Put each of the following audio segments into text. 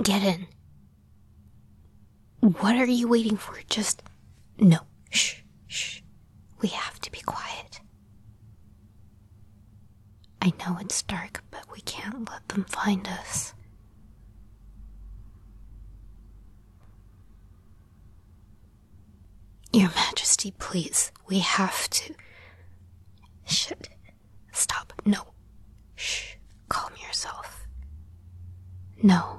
Get in. What are you waiting for? Just... No. Shh. Shh. We have to be quiet. I know it's dark, but we can't let them find us. Your Majesty, please. We have to... Shit. Stop. No. Shh. Calm yourself. No.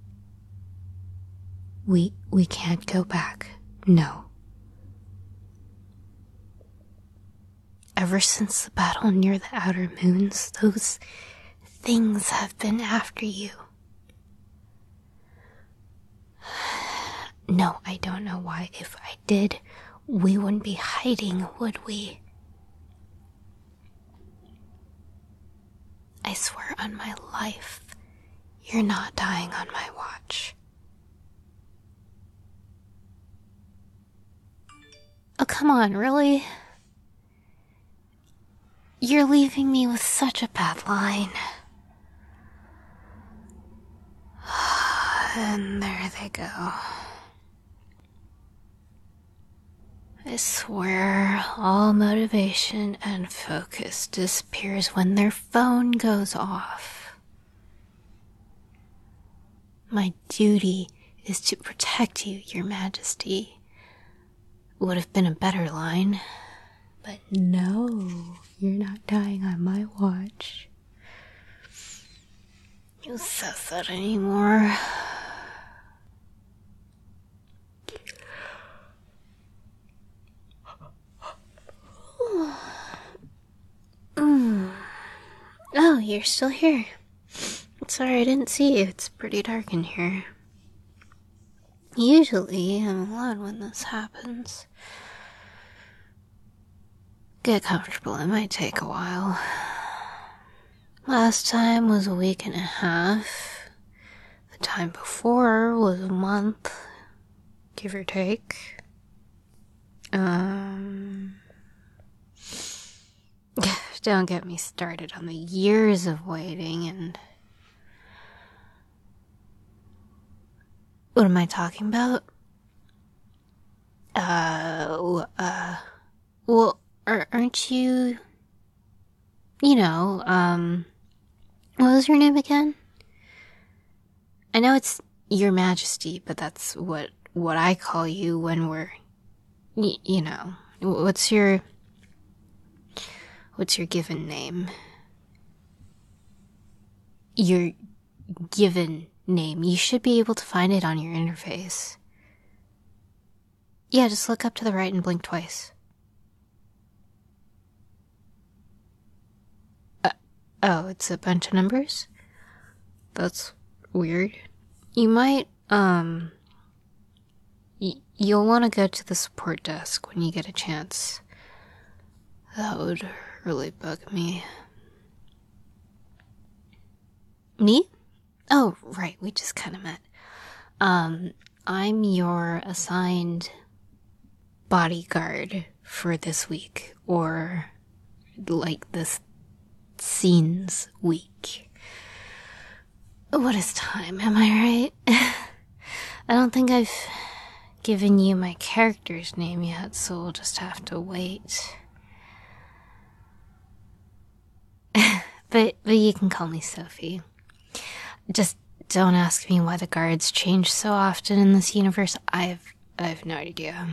We can't go back. No. Ever since the battle near the outer moons, those things have been after you. No, I don't know why. If I did, we wouldn't be hiding, would we? I swear on my life, you're not dying on my watch. Oh, come on, really? You're leaving me with such a bad line. And there they go. I swear, all motivation and focus disappears when their phone goes off. My duty is to protect you, Your Majesty. Would have been a better line. But no, you're not dying on my watch. Who says that anymore? Oh, you're still here. Sorry I didn't see you. It's pretty dark in here. Usually, I'm alone when this happens. Get comfortable, it might take a while. Last time was a week and a half. The time before was a month, give or take. Don't get me started on the years of waiting and... What am I talking about? Well, aren't you... You know, what was your name again? I know it's Your Majesty, but that's what I call you when we're... you know, what's your given name? Your given name. You should be able to find it on your interface. Yeah, just look up to the right and blink twice. Oh, it's a bunch of numbers? That's weird. You might, you'll want to go to the support desk when you get a chance. That would really bug me. Me? Oh, right, we just kind of met. I'm your assigned bodyguard for this week, or like this scenes week. What is time, am I right? I don't think I've given you my character's name yet, so we'll just have to wait. But you can call me Sophie. Just don't ask me why the guards change so often in this universe. I have no idea.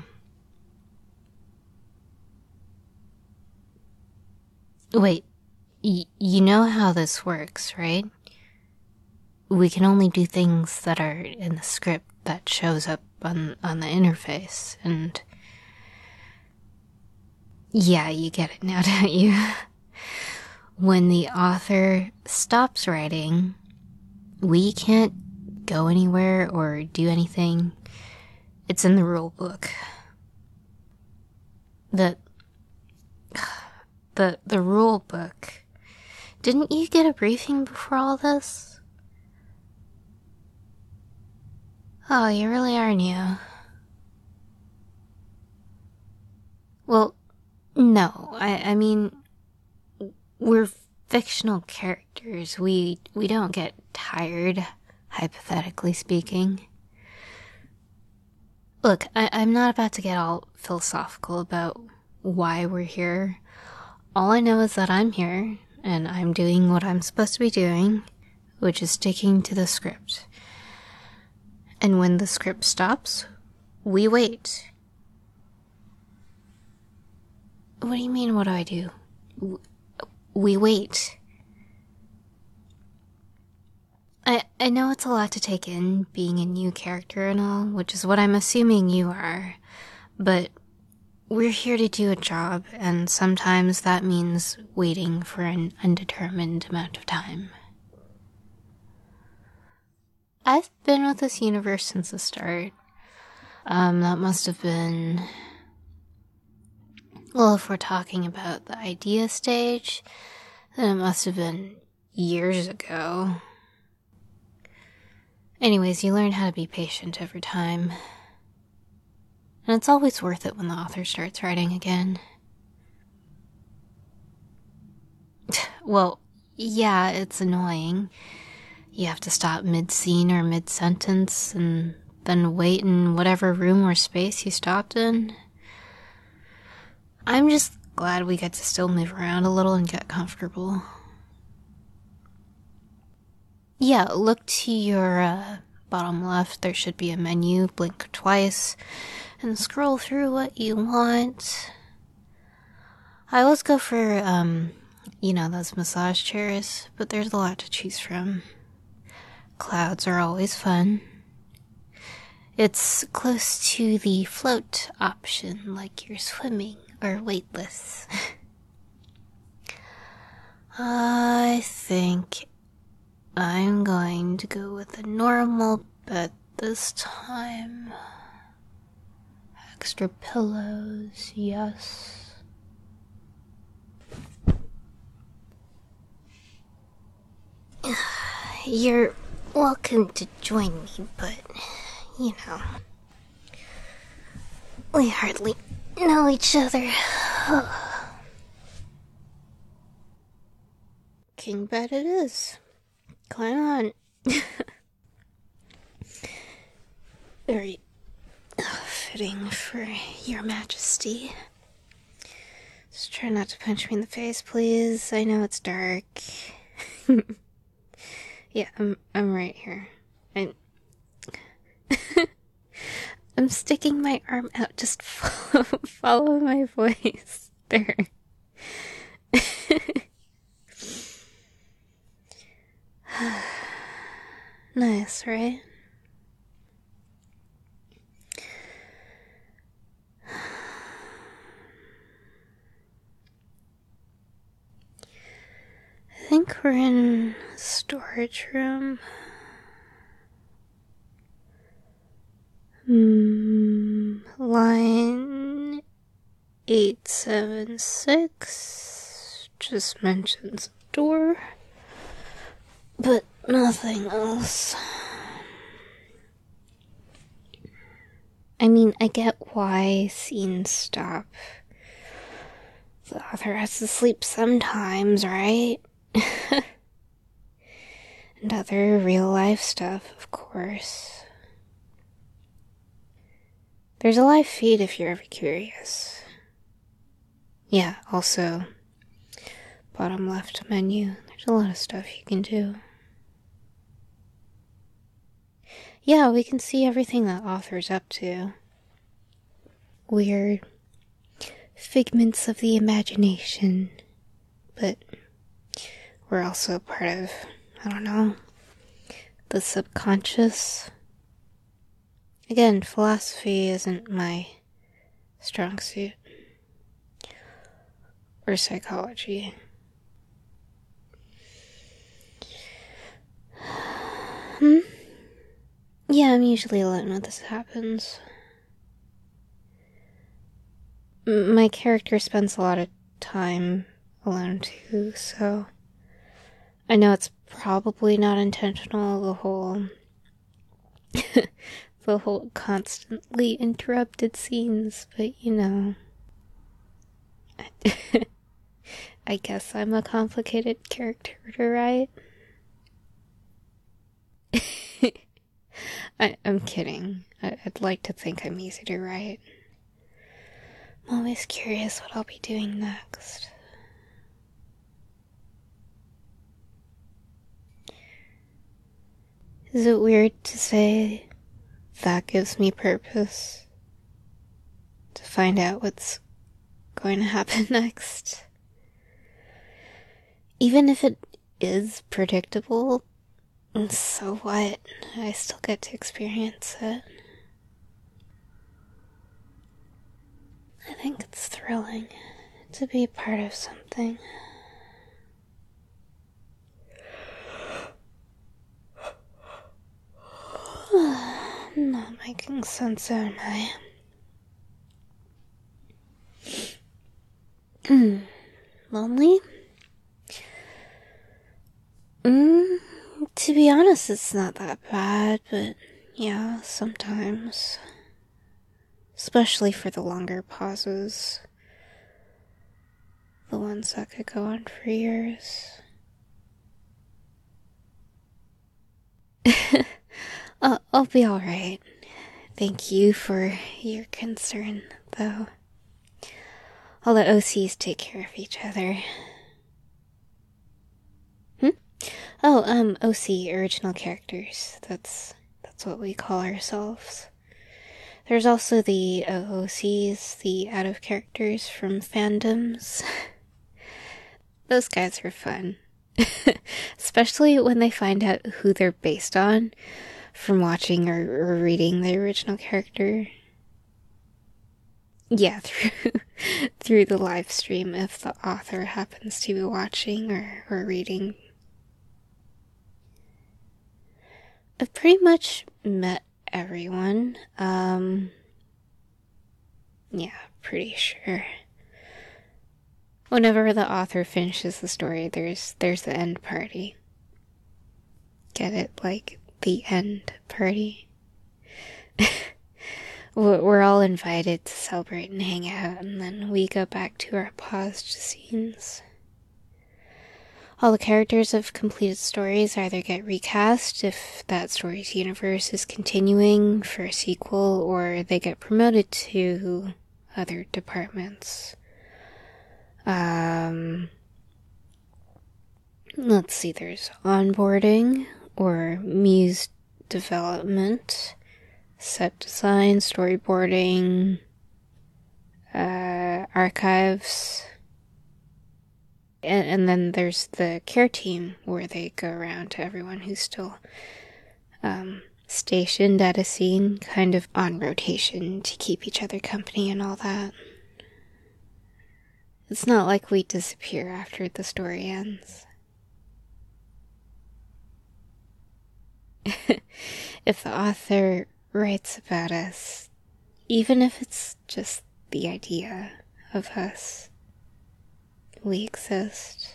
Wait, you know how this works, right? We can only do things that are in the script that shows up on the interface, and... Yeah, you get it now, don't you? When the author stops writing, we can't go anywhere or do anything. It's in the rule book. The rule book. Didn't you get a briefing before all this? Oh, you really are new. Well, no, I mean, we're fictional characters. We don't get tired hypothetically speaking. Look, I'm not about to get all philosophical about why we're here. All I know is that I'm here, and I'm doing what I'm supposed to be doing, which is sticking to the script. And when the script stops, we wait. What do you mean, what do I do? We wait. I know it's a lot to take in, being a new character and all, which is what I'm assuming you are, but we're here to do a job, and sometimes that means waiting for an undetermined amount of time. I've been with this universe since the start. That must have been... Well, if we're talking about the idea stage, then it must have been years ago. Anyways, you learn how to be patient over time. And it's always worth it when the author starts writing again. Well, yeah, it's annoying. You have to stop mid-scene or mid-sentence and then wait in whatever room or space you stopped in. I'm just glad we get to still move around a little and get comfortable. Yeah, look to your bottom left. There should be a menu. Blink twice and scroll through what you want. I always go for, those massage chairs, but there's a lot to choose from. Clouds are always fun. It's close to the float option, like you're swimming or weightless. I think I'm going to go with a normal bed this time. Extra pillows, yes. You're welcome to join me, but, we hardly know each other. King bed it is. Climb on. Very fitting for your majesty. Just try not to punch me in the face, please. I know it's dark. Yeah, I'm right here. I'm sticking my arm out. Just follow my voice. There. Nice, right? I think we're in a storage room. Line 876 just mentions door, but nothing else. I mean, I get why scenes stop. The author has to sleep sometimes, right? And other real life stuff, of course. There's a live feed if you're ever curious. Yeah, also, bottom left menu. There's a lot of stuff you can do. Yeah, we can see everything that author's up to. We're figments of the imagination, but we're also part of, the subconscious. Again, philosophy isn't my strong suit. Or psychology. Yeah, I'm usually alone when this happens. My character spends a lot of time alone too, so I know it's probably not intentional, the whole constantly interrupted scenes, but I guess I'm a complicated character to write. I'm kidding. I'd like to think I'm easy to write. I'm always curious what I'll be doing next. Is it weird to say that gives me purpose? To find out what's going to happen next? Even if it is predictable, so what? I still get to experience it. I think it's thrilling to be a part of something. I'm not making sense, am I? Lonely? To be honest, it's not that bad, but yeah, sometimes. Especially for the longer pauses. The ones that could go on for years. I'll be alright. Thank you for your concern, though. I'll let OCs take care of each other. Oh, OC, original characters. That's what we call ourselves. There's also the OOCs, the out of characters from fandoms. Those guys are fun. Especially when they find out who they're based on from watching or reading the original character. Yeah, through the live stream if the author happens to be watching or reading. I've pretty much met everyone. Yeah, pretty sure. Whenever the author finishes the story, there's the end party. Get it? Like, the end party. We're all invited to celebrate and hang out, and then we go back to our paused scenes. All the characters of completed stories either get recast if that story's universe is continuing for a sequel, or they get promoted to other departments. Let's see, there's onboarding, or muse development, set design, storyboarding, archives, and then there's the care team, where they go around to everyone who's still stationed at a scene, kind of on rotation to keep each other company and all that. It's not like we disappear after the story ends. If the author writes about us, even if it's just the idea of us, we exist.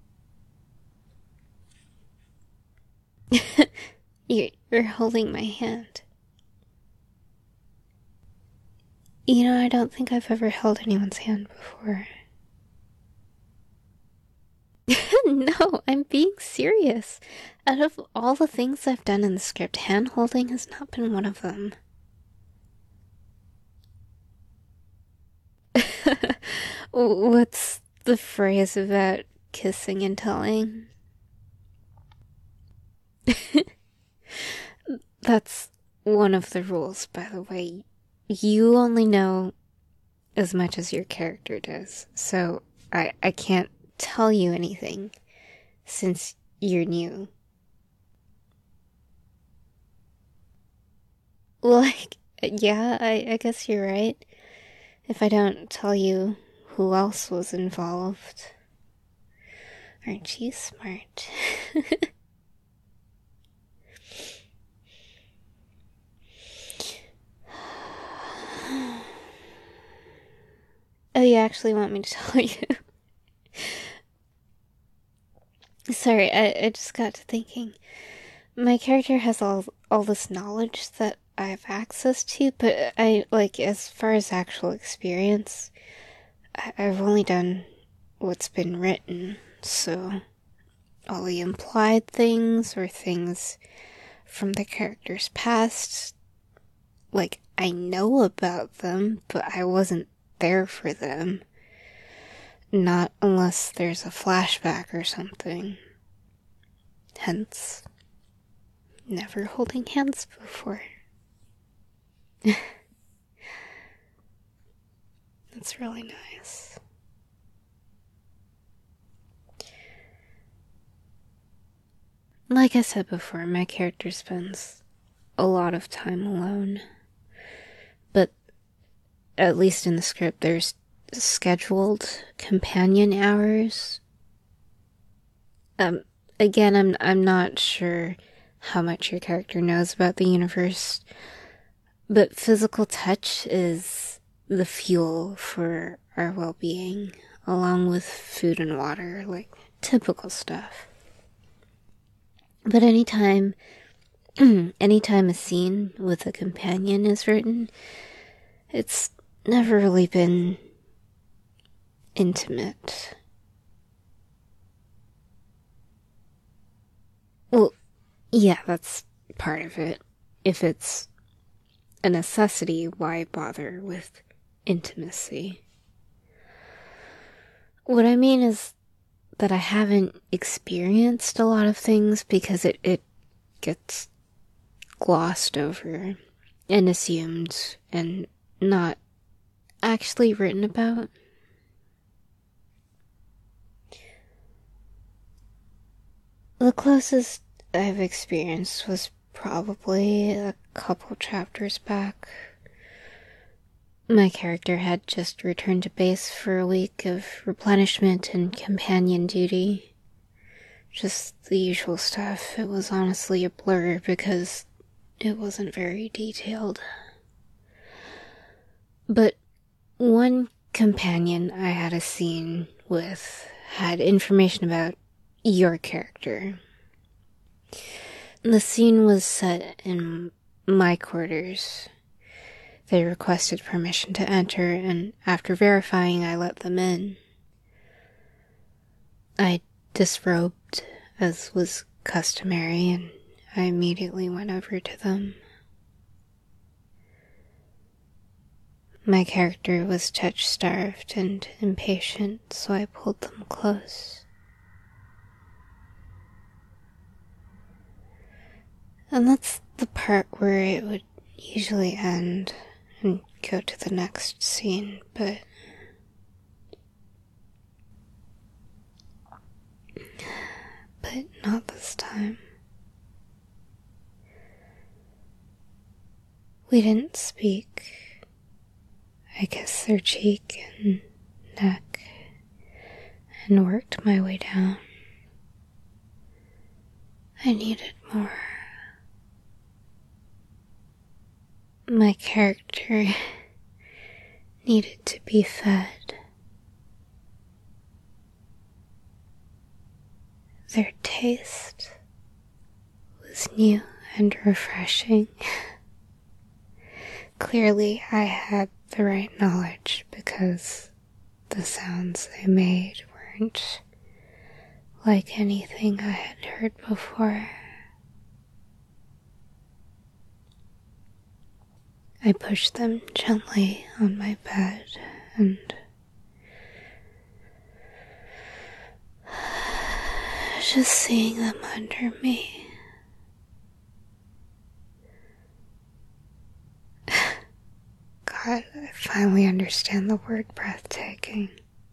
You're holding my hand. You know, I don't think I've ever held anyone's hand before. No, I'm being serious. Out of all the things I've done in the script, hand holding has not been one of them. What's the phrase about kissing and telling? That's one of the rules, by the way. You only know as much as your character does, so I can't tell you anything since you're new. Like, yeah, I guess you're right. If I don't tell you who else was involved. Aren't you smart? Oh, you actually want me to tell you? Sorry, I just got to thinking. My character has all this knowledge that I have access to, but as far as actual experience, I've only done what's been written, so all the implied things or things from the character's past. Like, I know about them, but I wasn't there for them. Not unless there's a flashback or something. Hence, never holding hands before. That's really nice. Like I said before, my character spends a lot of time alone. But at least in the script, there's scheduled companion hours. Again, I'm not sure how much your character knows about the universe, but physical touch is the fuel for our well-being, along with food and water, like typical stuff. But anytime a scene with a companion is written, it's never really been intimate. Well, yeah, that's part of it. If it's a necessity, why bother with intimacy? What I mean is that I haven't experienced a lot of things because it gets glossed over and assumed and not actually written about. The closest I've experienced was probably a couple chapters back. My character had just returned to base for a week of replenishment and companion duty. Just the usual stuff. It was honestly a blur because it wasn't very detailed. But one companion I had a scene with had information about your character. The scene was set in my quarters. They requested permission to enter, and after verifying, I let them in. I disrobed, as was customary, and I immediately went over to them. My character was touch-starved and impatient, so I pulled them close. And that's the part where it would usually end and go to the next scene, but not this time. We didn't speak. I kissed their cheek and neck and worked my way down. I needed more. My character needed to be fed. Their taste was new and refreshing. Clearly, I had the right knowledge because the sounds they made weren't like anything I had heard before. I pushed them gently on my bed and just seeing them under me. God, I finally understand the word breathtaking.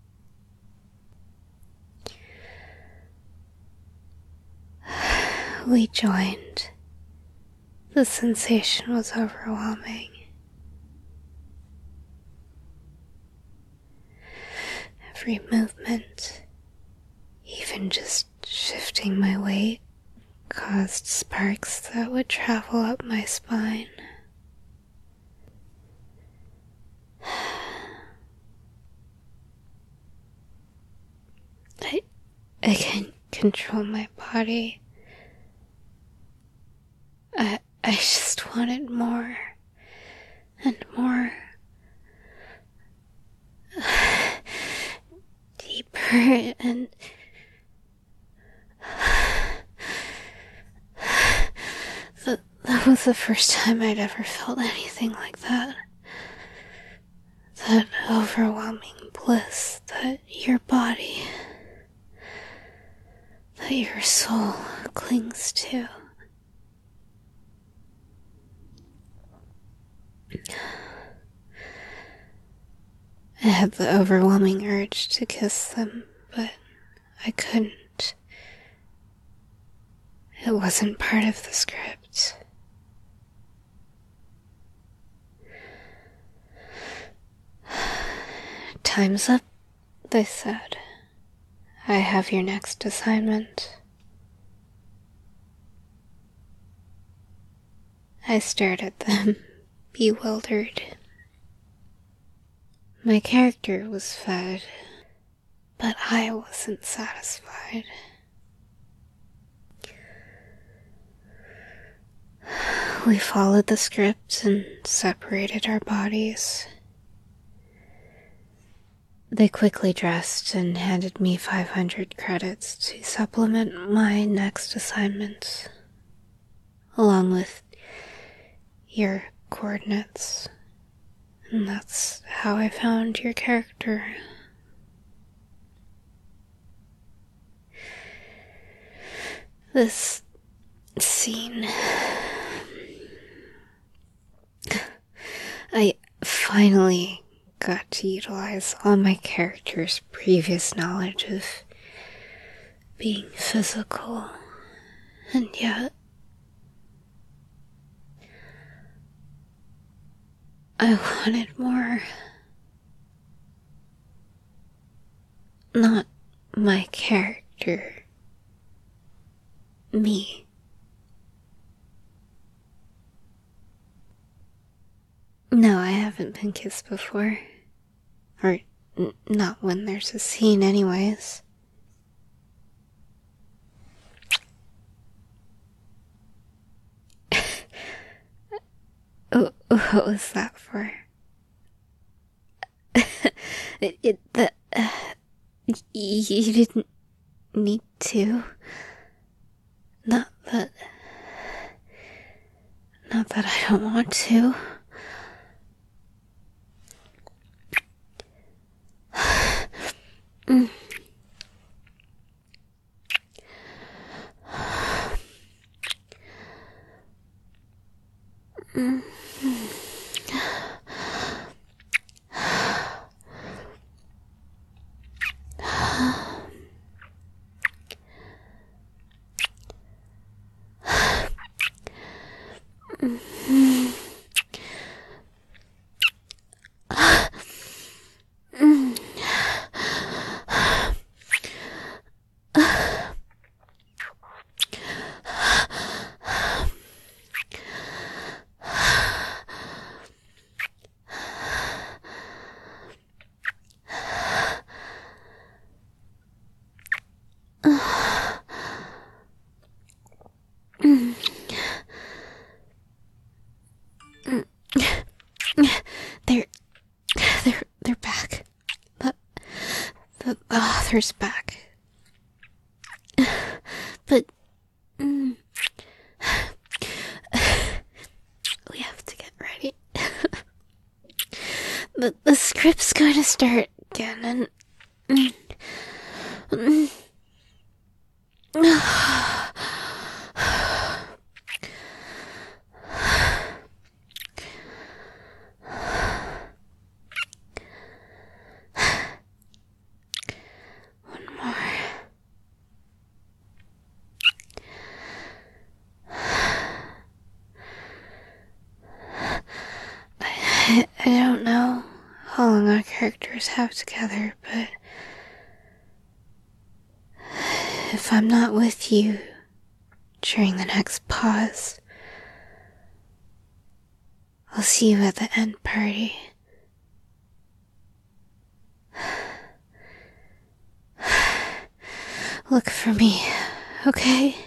We joined. The sensation was overwhelming. Every movement, even just shifting my weight, caused sparks that would travel up my spine. I can't control my body. I just wanted more and more. Deeper and That was the first time I'd ever felt anything like that. That overwhelming bliss that your body, that your soul clings to. I had the overwhelming urge to kiss them, but I couldn't. It wasn't part of the script. Time's up, they said. I have your next assignment. I stared at them, bewildered. My character was fed, but I wasn't satisfied. We followed the script and separated our bodies. They quickly dressed and handed me 500 credits to supplement my next assignment, along with your coordinates. And that's how I found your character. This scene, I finally got to utilize all my character's previous knowledge of being physical, and yet I wanted more. Not my character. Me. No, I haven't been kissed before. Or, not when there's a scene anyways. What was that for? You didn't need to. Not that I don't want to. They're back. The author's back. But we have to get ready. The script's going to start again, and I don't know how long our characters have together, but if I'm not with you during the next pause, I'll see you at the end party. Look for me, okay?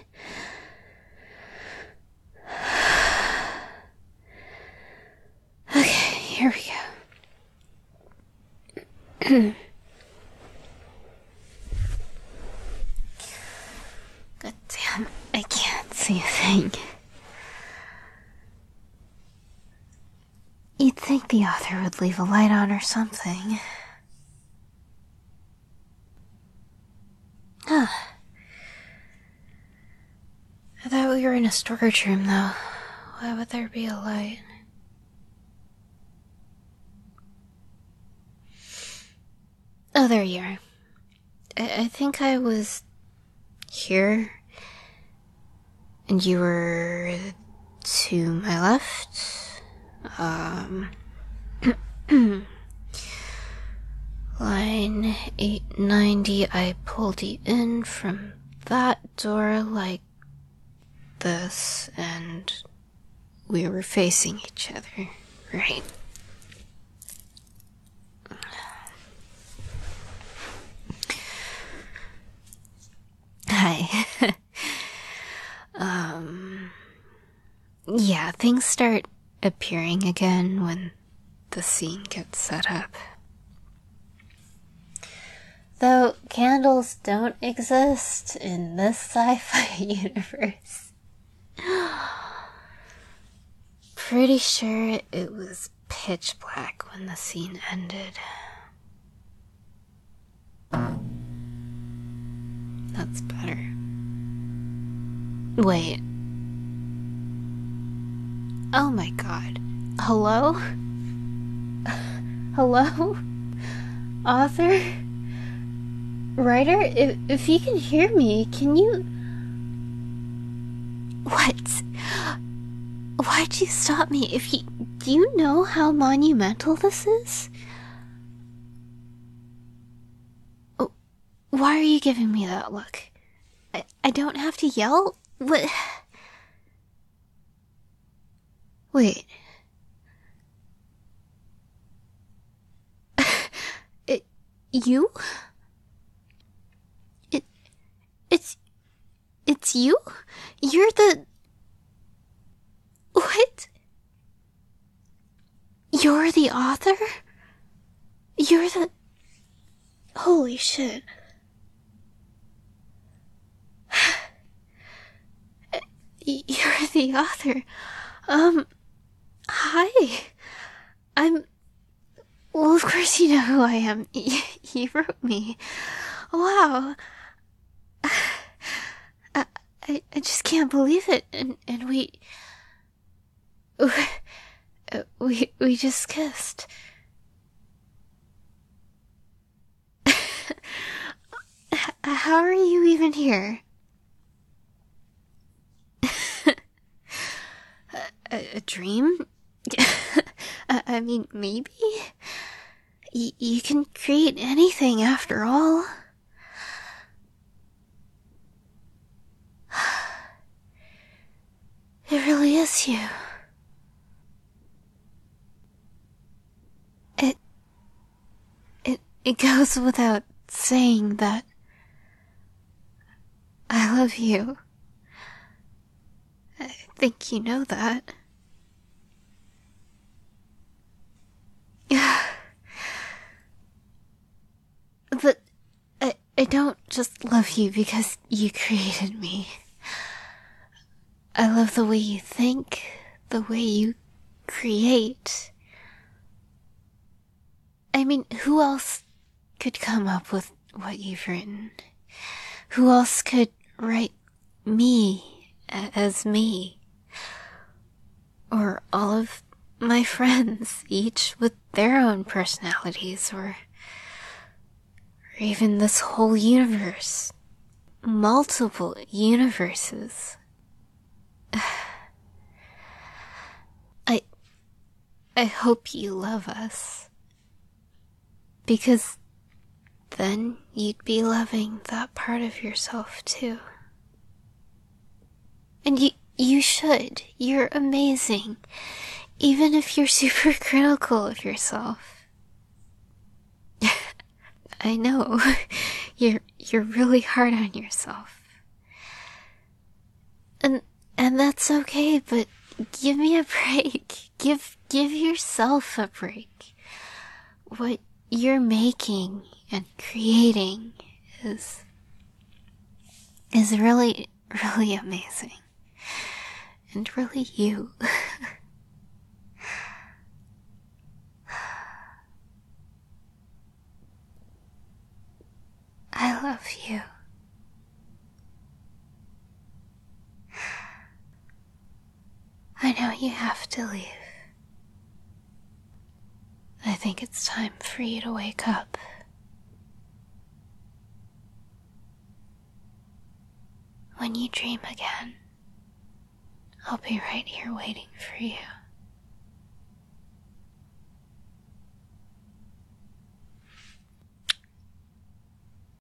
Okay, here we go. God damn, I can't see a thing. the author would leave a light on or something. Huh. I thought we were in a storage room, though. Why would there be a light? Oh, there you are. I think I was here, and you were to my left. Line 890, I pulled you in from that door like this, and we were facing each other, right? Hi. Yeah, things start appearing again when the scene gets set up. Though candles don't exist in this sci-fi universe. Pretty sure it was pitch black when the scene ended. That's better. Wait. Oh my god. Hello? Hello? Author? Writer? If you can hear me, can you... What? Why'd you stop me? Do you know how monumental this is? Oh, why are you giving me that look? I don't have to yell? What? Wait. You? It's you? You're the... What? You're the author? You're the... Holy shit. You're the author. Hi. Well, of course you know who I am. You wrote me. Wow. I just can't believe it. And we just kissed. How are you even here? A dream? I mean, maybe? You can create anything after all. It really is you. It goes without saying that I love you. I think you know that. But I don't just love you because you created me. I love the way you think, the way you create. I mean, who else could come up with what you've written? Who else could write me as me? Or all of my friends, each with their own personalities, or even this whole universe. Multiple universes. I hope you love us. Because then you'd be loving that part of yourself too. And you should. You're amazing. Even if you're super critical of yourself. I know. You're really hard on yourself. And that's okay, but give me a break. Give yourself a break. What you're making and creating is really, really amazing. And really you. love you. I know you have to leave. I think it's time for you to wake up. When you dream again, I'll be right here waiting for you.